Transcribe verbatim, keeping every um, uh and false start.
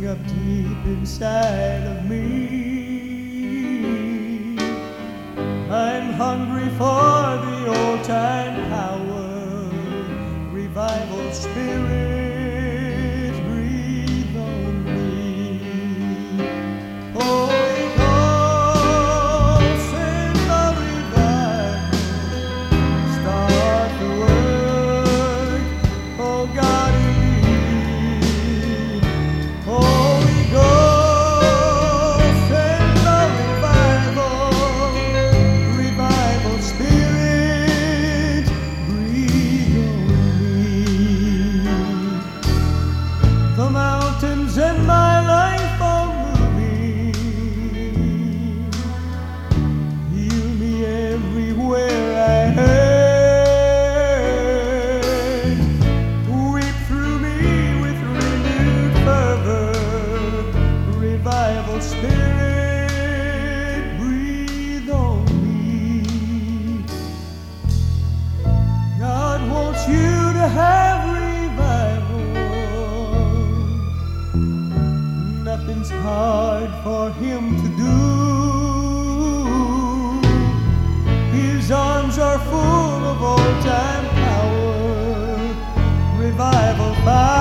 up deep inside of me. I'm hungry for the old time power, revival spirit, breathe on me. Holy Ghost, send the revival, start the work, oh God. Holy Ghost, send the revival, revival spirit, breathe on me. The mountains in my life are moving, heal me everywhere I hurt, weep through me with renewed fervor, revival spirit, breathe on me. God wants you to have revival. Nothing's hard for him to do. His arms are full of old time power, revival fire.